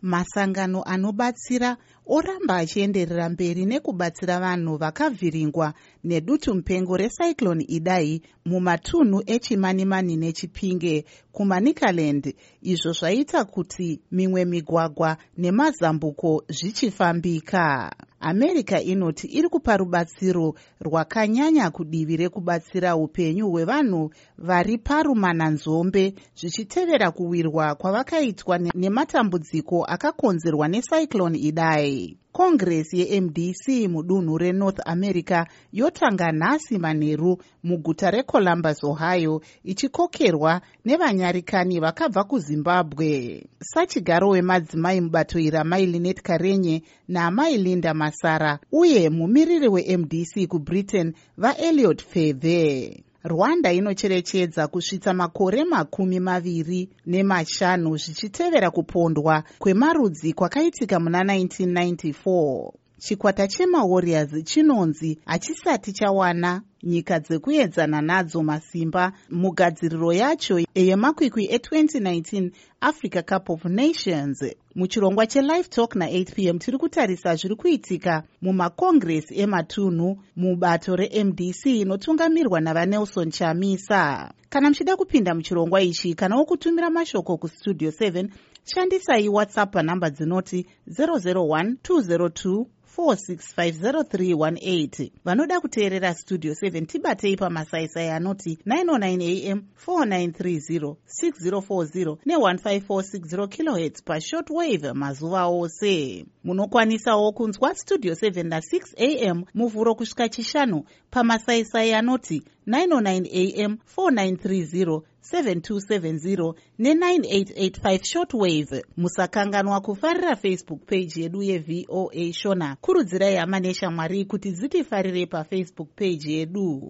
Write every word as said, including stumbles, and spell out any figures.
masangano anobatsira oramba achienderera mberi nekubatsira vanhu vakavhiringwa nedutu mupengo recyclone Idai mumatunhu eChimanimani neChipinge kuManicaland, izvo zvaita kuti mimwe migwagwa nemazambuko zvichifambika. America inoti iri kupa rubatsiro rwakanyanya kudivi rekubatsira upenyu hwevanhu vari parumananzombe zvichitevera kuwirwa kwavakaitwa nematambudziko akakonzerwa necyclone Idai. Congress yeM D C mudunhu reNorth America yotanga nhasi manheru muguta reColumbus, Ohio, ichikokerwa nevanyarikani vakabva kuZimbabwe. Sachigaro wemadzimai mubato iri amai Lynette Karenye naamai Linda Masara uye mumiriri weM D C kuBritain vaElliot Feve. Rwanda inocherechedza kusvitsa makore makumi maviri nemashanu zvichitevera kupondwa kwemarudzi kwakaitika muna nineteen ninety-four. Chikwata chemaWarriors chinonzi hachisati chawana nyika dzekuedzana nadzo masimba mugadziriro yacho yemakwikwi e-twenty nineteen Africa Cup of Nations. Muchirongwa cheLive Talk na-eight p m tiri kutarisa zviri kuitika mumakongresi ematunhu mubato reM D C inotungamirwa navaNelson Chamisa. Kana muchida kupinda muchirongwa ichi kana wokutumira mashoko kustudio seven, shandisai WhatsApp panhamba dzinoti zero zero one two zero two four six five zero three one eight. Vanoda kuteerera Studio seven tibatei pamasaisai anoti nine oh nine a m four nine three zero six zero four zero ne one five four six zero kilohertz pashortwave mazuva ose. Munokwanisawo kunzwa Studio seven na six a m muvhuro kusvika chishanu pamasaisai anoti nine oh nine a m four nine three zero seven two seven zero ne nine eight eight five shortwave. Musakanganwa kufarira Facebook page yedu yeVOA Shona. Kurudzirai hama neshamwari kuti dzitifarire paFacebook page yedu.